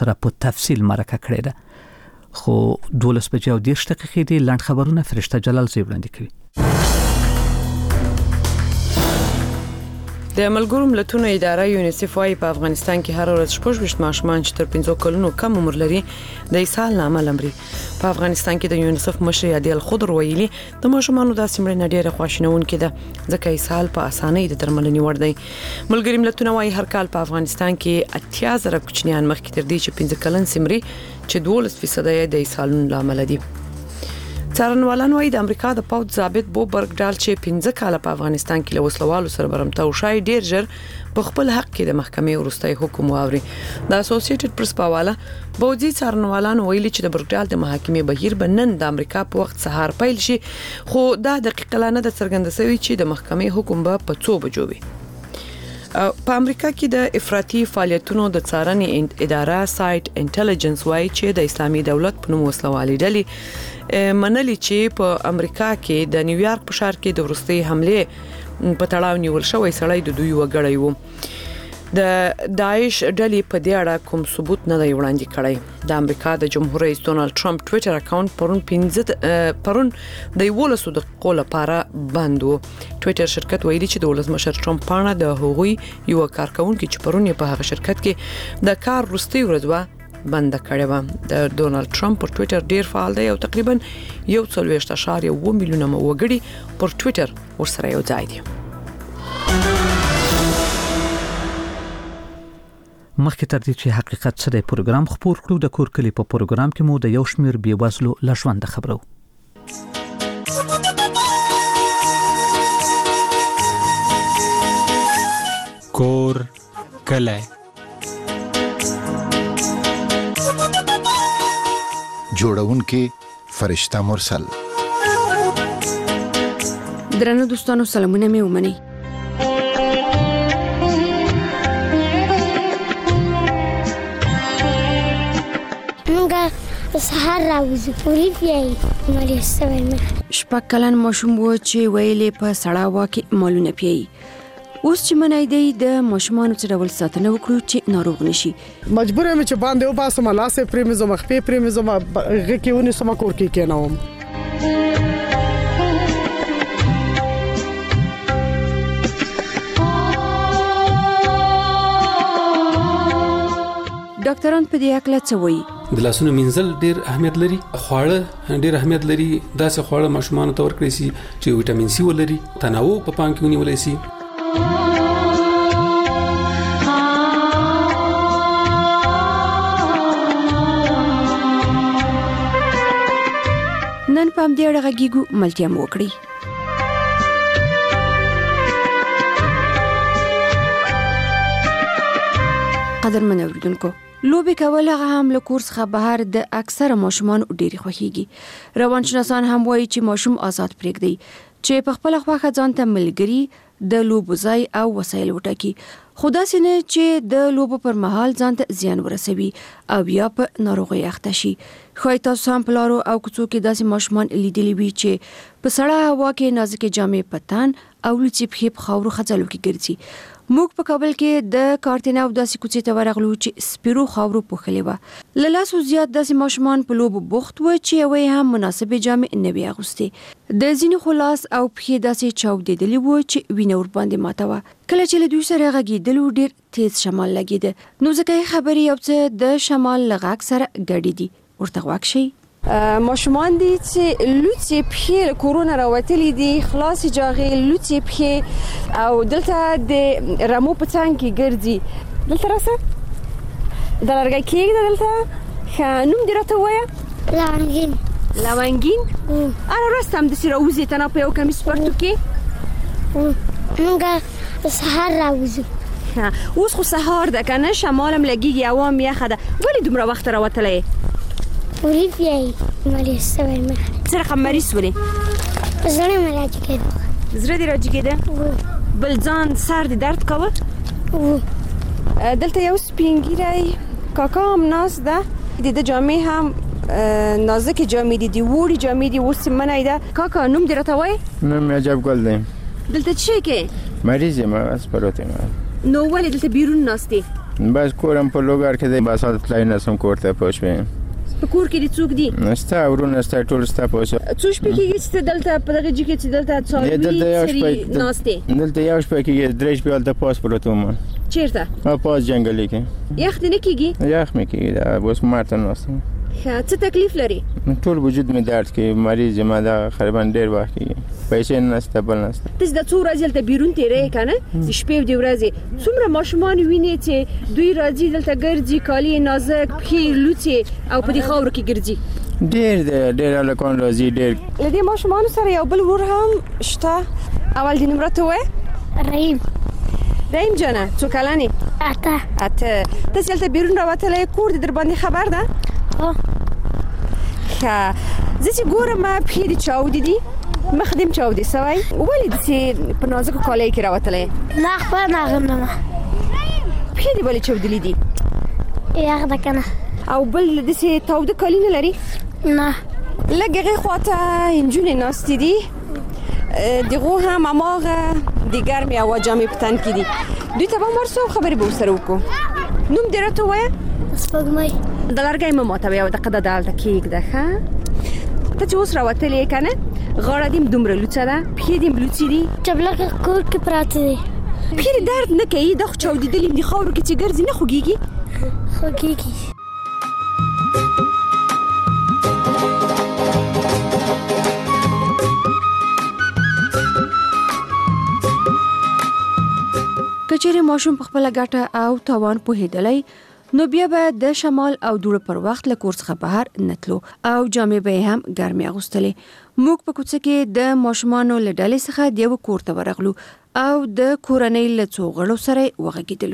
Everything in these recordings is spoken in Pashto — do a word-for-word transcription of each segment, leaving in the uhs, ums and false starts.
سره په تفصیل مرکه کړې ده. خو دولس بجې او دېرش دقیقې دي. لاند خبرونه فرشته جلال زی وړاندې کوي. د ملګرو ملتونو اداره یونیسف وايي په افغانستان کې هر ورځ شپږ ویشت ماشومان چې تر پنځه کلونو کم عمر لري د اسهال له امله مري. په افغانستان کې د یونیسف مشر عادل خضر ویلي د ماشومانو داسې مړینه ډېره خواشینونکې ده ځکه اسهال په اسانۍ د درملنې وړ دی. ملګري ملتونه وايي هر کال په افغانستان کې اتیا زره کوچنیان مخکې تر دې چې پنځه کلن سمري چې دولس فیصد یې د اسهالونو له امله دي. څارنوالان وايي د امریکا د پوځ ضابط بو برګډال چې پنځه کاله په افغانستان کې له وسلوالو سره برمته او شای ډیر ژر په خپل حق کې د محکمې وروستي حکم واوري. د اسوسییټډ پریس په حواله بوځي څارنوالان ویلي چې د برګډال د محاکمې بهیر بنن د امریکا په وخت سهار پیل شي خو دا دقیقه نه د څرګند شوی چې د محکمې حکم به په څو بجو وي. په امریکا کې د افراطي فعالیتونو د څارنې اداره سایت انټيليجنس وايي چې د اسلامي دولت په نوم وسلوالې ډلې منلي چې په امریکا کې د نیویارک په ښار کې د وروستي حمله په تړاو نیول شوی سړی د دوی وګړی وو. د داعش ډلې په دې اړه کوم ثبوت نه دی وړاندې کړی. د امریکا د جمهور رئیس ډونالد ټرمپ ټوئیټر اکاونټ پرون پنځه پرون د یولسو دقیقو لپاره بند و. ټوئیټر شرکت ویلي چې د ولسمشر ټرمپ پاڼه د هغوی یو کارکونکو چې پرون په هغه شرکت کې د کار وروستي ورځ بند کړی و. د ډونالد ټرمپ پر ټوئیټر ډیر فعال دی او تقریبا یو څلوېښت اعشاریه اووه میلیونه وګړي پر ټوئیټر ورسره یو ځای دي. مخکې تر دې چې حقیقت څه دی پروګرام خبر کړو د کور کلی په پروګرام کې مو د یو شمیر بیوزلو لژوند خبرو. کور کلی جوړونکې فرشته مرسل. درنو دوستانو سلامونه مې ومنئ. مونږه سهار راوځو پوری پیای مالي سوال مې شپږ کلن ماشوم و چې ویلې په سړا واکه مالونه پیای. اوس چې منای دی د ماشومانو څخه ډول ساتنه وکړو چې ناروغ نشي. مجبور یم چې باندې و باسم لاسه پریمزو مخفي پریمزو غکیونی سم کور کې کېناوم. ډاکټران په دې اړه څه وایي؟ د لاسونو مینځل ډیر اهمیت لري. خواړه ډیر اهمیت لري. داسې خواړه ماشومانو ته ورکړئ چې وټامین سي ولري. تنوع په پام کې ونیول شي. نن پام دې اړه غږیږو ملتیا مو وکړي. قدرمن اوریدونکو لوبي کول هغه هم له کورس څخه بهر د اکثره ماشومان ډېری خوښيږي. روانشناسان هم وایي چې ماشوم آزاد پرېږدي چې په خپل خواخه ځان ته ملګری د لوبو ځای او وسایل وټاکي. خدا سينه چې د لوبو پر مهال ځان ته زیان ورسوي او یا په ناروغي اخته شي. خو تاسو هم پلارو او کوڅو کې داسې ماشومان لیدلی وي چې په سړه هوا کې نازکه جامې پتان او لچې په خاورو خځلو کې ګرځي. موږ په کابل کې د کارتینا او داسې کوڅې ته ورغلو چې سپیرو خاورو پوښلې و. لاسو زیات داسې ماشومان په لوبو بوخت و چې وې هم مناسبه جامې نه وي اغوستي. د ځینو خلاص او په داسې چاودېدلی و چې وینه ور باندې ماته و. کله چې له دوی سره غږیدلو ډېر تیز شمال لګیده. نو ځکه خبرې یو څه د شمال لغاک سره ګډې دي. ورته واک شي ماشومان دي چې لوڅې پښې کورونا راوتلې دي خلاص جاغې لوڅې پښې او دلته د رمو په څنګ کې ګرځي. دلته راسه د لرګي کېږي دلته خانوم دی راته وایي لونګین لونګین انا راستم د سره وزي ته نه په یو کمی سپورتو کې مونږه سهار راوځو. اوس خو سهار ده کنه شمالم لګيږي عوام یخه ده ولې دومره وخت راوتلې پوری پیای مالي سوال مې سره خمري سولې زړه مې راځي کېده زړه دې راځي کېده بل ځان سر دې درد کوي. دلته یو سپینګیری کاکا هم ناز ده د جامې هم نازک جامې دي دی وړي جامې دي اوس منای ده. کاکا نوم دې راته وای؟ نوم مې عجب ګل دی. دلته څه کې مریض یم اسپروته ما نو ولې دلته بیرون ناستې؟ بس کورم په لوګر کې د باسات تلای نه سم کوړته پوښوي په کور کې د څوک دي نستا ورونه ستا ټول ستا پوښ څو شپې کېږي چې دلته په دغه ځای کې چې دلته څاروي سری ناشته دلته یو شپه کې درې شپې ولته پاس پروتوم چیرته په پاس جنگلي کې یخ نه کېږي یخ مې کېږي دا اوس مارته ناستم څه تکلیف لري ټول وجود مې درد کوي مریض ما دا خربان ډیر وخت کېږي پیسې نشته بل نشته تاسو د څو ورځې ته بیرون تیرې کنه د شپې د ورځې څومره ماشومان ویني چې دوی راځي دلته ګرځي کالی نازک پخې لوڅي او په دې خاور کې ګرځي ډیر ډیر ډیر الکون راځي ډیر لدې ماشومان سره یو بل ور هم شته اول د نمبر ته وای رحیم رحیم جانا څو کلانی اته اته تاسو دلته بیرون راوتلې کور د در باندې خبر ده ها ښه زه چې ګورم پښې دې چاودې دي مخ دې چاودې سوی ولې دې په نازکو کالی کې راوتلې نه خو نه غنمه پښې دې ولې چاودلې دي یخ ده کنه او بل دې تاوده کالی نه لري نه لږ هغې خواته نجونې ناستې دي دغه هم هماغه د ګرمې هوا جامې په تن کې دي دوی ته به هم ورسو خبرې به ورسره وکړو نوم دې راته ووایه سپوږمۍ د لرګی مه ماتوې او دقه د دلته کېږده ښه ته چې اوس راوتلې یې که نه غاړه دې هم دومره لوڅه ده پښې دې هم لوڅې دي چپلکې کور کې پراته دي پښې دې درد نه کوي دا خو چاودېدلې دي خاورو کې چې ګرځي نه خوږېږي خوږېږي کچېرې ماشوم په خپل ګټه او توان پوهېدلی نو بیا به د شمال او دوړه پر وخت له کور څخه بهر نتلو او جامې به هم ګرمې اغوستلې موږ په کوڅه کې د ماشومانو له ډلې څخه د یو کور ته ورغلو او د کورنۍ له څو غړو سره وغږېدلو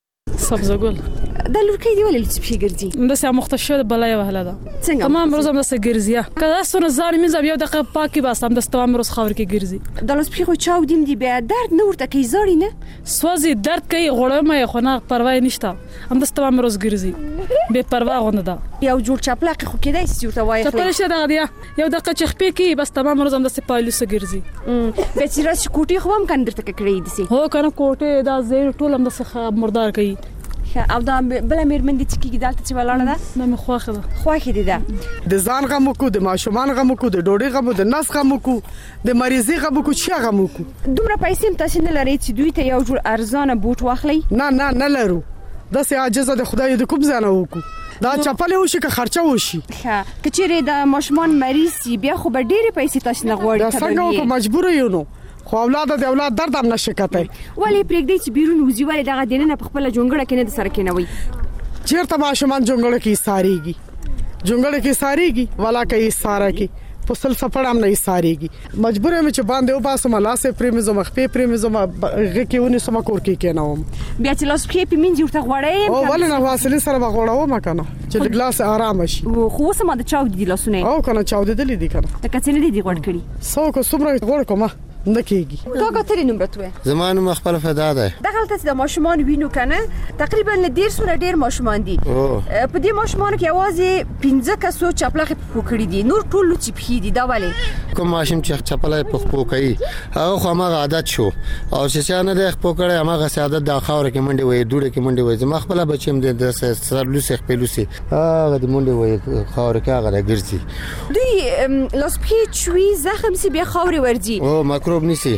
سبزګل دا لورکۍ دی ولې لڅ پښې ګرځي د سه مختصر بلای وهله ده څنګه تمام روز هم د ګرځي کله سونه ځان مې زبیو د پاکي بس هم د تمام روز خاور کې ګرځي د لاس پښې خو چاودین دی بیا درد نه ورته کوي زاري نه سوازي درد کوي غوړه مې خو نه پروا نشته هم د تمام روز ګرځي به پروا غونډه ده یو جوړ چپلق خو کېدای سي ورته وایي چپلق شه دغه دی یو دغه چخپې کې بس تمام روز هم د سپایلوس ګرځي به چې راځي کوټي خو هم کندرته کړی دي سي هو کنه کوټه دا زیر ټول هم د څخه مردار کوي او دا بل مېرمن دي چې کېږي دلته چې ولاړه ده نه مې خوښه ده خوښه دي ده د ځان غم کو د ماشومان غم کو د ډوډۍ غم د نس غم کو د مریضي غم کو چې غم کو دومره پیسې تاسو نه لرئ چې دوی ته یو جوړ ارزانه بوټ واخلي نه نه نه لرو د سه عاجزه د خدای د کوم ځانه وکړو دا چپل وشي که خرچه وشي ښه کچېره د ماشومان مریض سي بیا خو به ډېرې پیسې تاسو نه غواړي دا څنګه کو مجبور یو نو خو اولاد د اولاد درد هم نشي کته ولې پرېږدي چې بیرون وځي ولې دغه دینه په خپل جونګړه کې نه د سره کېنوي چیرته ماشومان جونګړه کې ساريږي جونګړه کې ساريږي ولا کې سارا کې په سل سفر هم نه ساريږي مجبور یم چې باندې و باسم لاسه پریمزو مخپې پریمزو غ کې ونی سم کور کې کېنوم بیا چې لاس کې پمینځ ورته غوړې او ولې نه واصلې سره غوړاو ما کنه چې د ګلاس آرام شي خو سم د چاو دي لاسونه او کنه چاو دي دي کنه د کڅنې دي غوړ کړي سو کو سمره غوړ کومه نکېږي دا کتري نمبر توه زمانو مخبل فدا ده دغه تاسو د ماشومان وینو کنه تقریبا ل ډیر سره ډیر ماشومان دي په دې ماشومان کې اوازې پنځه کسو چپلخه پوکړی دي نور ټول چې پخې دي دا والے کوم ماشوم چې چپلای پخ پوکای هغه خو ما عادت شو او چې نه د پوکړی هغه ساده د خاور کې منډي وي دوړه کې منډي وي زما خپل بچیم د سر لوسه خپلوسي هغه د منډي وي خاور کې هغه ګرځي دوی لاس پې چوي زخم سي بیا خاور ورځي او مکروب نسی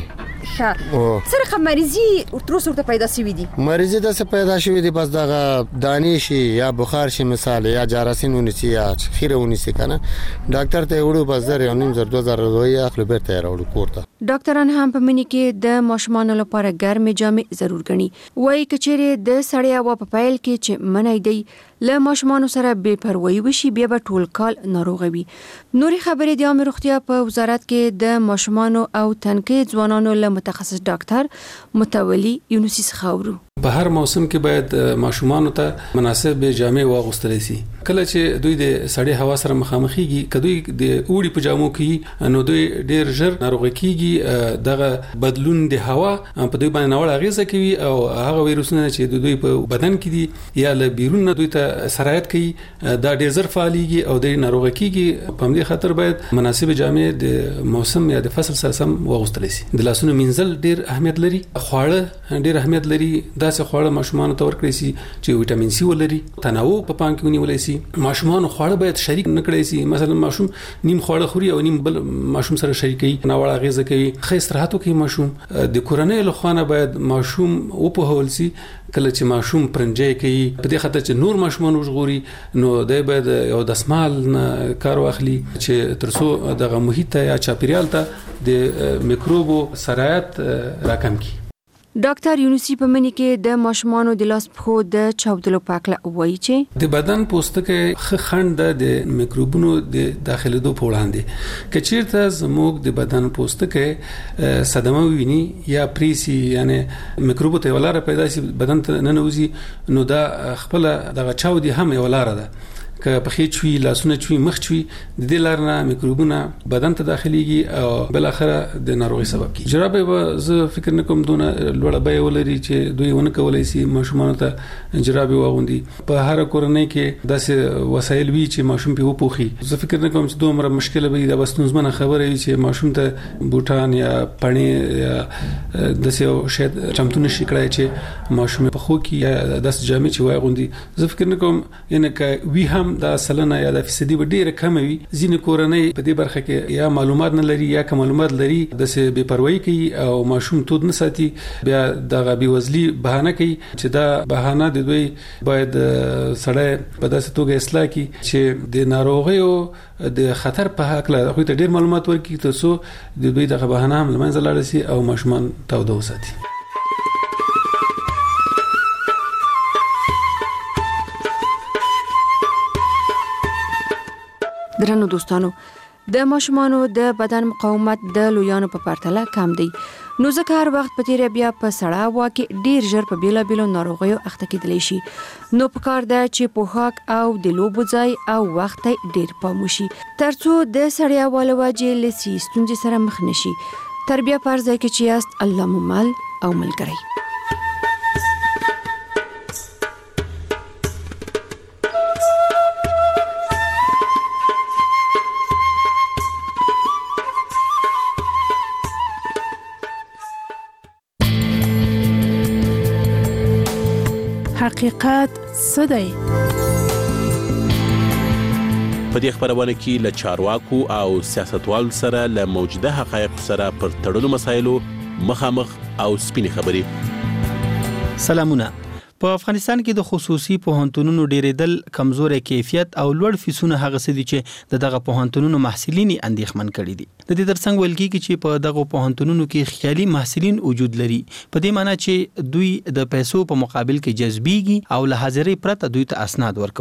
سره مریضي تروس ورته پیدا شوی دي مریضي د څه پیدا شوی دي بس دغه دانی شي یا بخار شي مثال یا جراثیم ونیسي یا خیره ونیسي کنه ډاکټر ته وړو بس زر یو نیم زر دوه زره روپۍ اخلي بیرته راوړو کوړه ډاکټران هم په منی کې د ماشومان لپاره ګرمې جامې ضرور غني وایي کچېره د سړی هوا په پایل کې چې منای دی له ماشومان سره بے پروايي وشي بیا به ټول کال ناروغ وي نوري خبرې د عامه روغتیا په وزارت کې د ماشومان او تنکي ځوانانو له متخصص ډاکټر متولي یونسي خاورو په هر موسم کې باید ماشومان ته مناسب جامې واغوستل شي کله چې دوی د سړې هوا سره مخامخېږي کدوې د اوړي په جامو کې نو دوی ډېر ژر ناروغ کیږي دغه بدلون د هوا په دوی باندې ناوړه اغیزه کوي او هغه ویروسونه چې دوی په بدن کې دي یا له بیرون نه دوی ته سرایت کوي دا ډېر زر فعاليږي او د ناروغ کیږي په همدې خاطر باید مناسب جامې د موسم یا د فصل سره سم واغوستل شي د لاسونو منځل ډېر اهمیت لري خواړه ډېر اهمیت لري داسې خواړه ماشومان ته ورکړي سي چې وټامین سي ولري تنوع په پام کې ونیول شي ماشومان خواړه باید شریک نه کړي سي مثلا ماشوم نیم خواړه خوري او نیم بل ماشوم سره شریکي نه وړه غیزه کوي خې استراحت کوي ماشوم د کورنۍ له خوا نه باید ماشوم او په هول سي کله چې ماشوم پرنجي کوي په دې خاطر چې نور ماشومان وژغوري نو د باید یو دسمال کار واخلي چې ترڅو دغه محیط یا چاپیریال ته د میکروبو سرایت راکم کی. ډاکټر یونسی په منی کې د ماشومانو د لاس په د چاودلو پاکله وایي چې د بدن پوستکي خخند د میکروبونو د داخليدو په وړاندې کچیرته زموږ د بدن پوستکي صدمه ویني یا پریسي یعنی میکروب ته ولاره پیدا شي بدن ته ننوزي نو دا خپل دغه چاودي هم ولاره ده که په خې چوي لاسونه چوي مخ چوي د دې لارنه میکروبونه بدن ته داخليږي او بل اخره د ناروغي سبب کیږي. جرابه به زه فکر نکوم دونه لوړه به ولري چې دوی ونه کولای شي ماشومان ته جرابه واغوندي په هر کورنۍ کې داسې وسایل وی چې ماشوم په وپوخي. زه فکر نکوم چې دومره مشکله به د بستونزمنه خبره وي چې ماشوم ته بوټان یا پڼې یا داسې شاید چمتونه شي کړای چې ماشوم په خو کې یا داسې جامې چې واغوندي. زه فکر نکوم ینه ک وی هم دا سلنه یا د فیصدي به ډیره کم وي. ځینې کورنۍ په دې برخه کې یا معلومات نه لري یا کوم معلومات لري د څه بے پروايي کوي او ماشوم تود نه ساتي بیا دغه بي وزلي بهانه کوي چې دا بهانه د دوی باید سړی په داسې توګه اصلاح کړي چې د ناروغیو د خطر په حق له خو ته ډیر معلومات ورکړي ترڅو د دوی دغه بهانه هم لمنځه لاړ شي او ماشومان تود وساتي. درنو دوستانو د ماشومانو د بدن مقاومت د لویانو په پرتله کم دی نو ځکه هر وخت په تیر بیا په سړه هوا کې ډیر ژر په بیلا بیلو ناروغیو اخته کېدلی شي نو پکار ده چې پوښاک او د لوبو ځای او وخت ډیر پام وشي ترڅو د سړیا والو واجې لسی ستونزې سره مخ نشي تر بیا پرځای کې چې است الله ممل او ملګری. حقیقت څه دی؟ په دې خبرونه کې له چارواکو او سیاستوالو سره له موجوده حقایق سره پر تړلو مسایلو مخامخ او سپینې خبرې. سلامونه. په افغانستان کې د خصوصي پوهنتونونو ډیرېدل کمزوري کیفیت او لوړ فیسونه هغه څه دي چې د دغه پوهنتونونو محصلین اندېښمن کړي دي. د دې ترڅنګ ویل کېږي چې په دغه پوهنتونونو کې خیالي محصلین وجود لري په دې معنی چې دوی د پیسو په مقابل کې جذبيږي او له حاضرۍ پرته دوی ته اسناد ورکوي.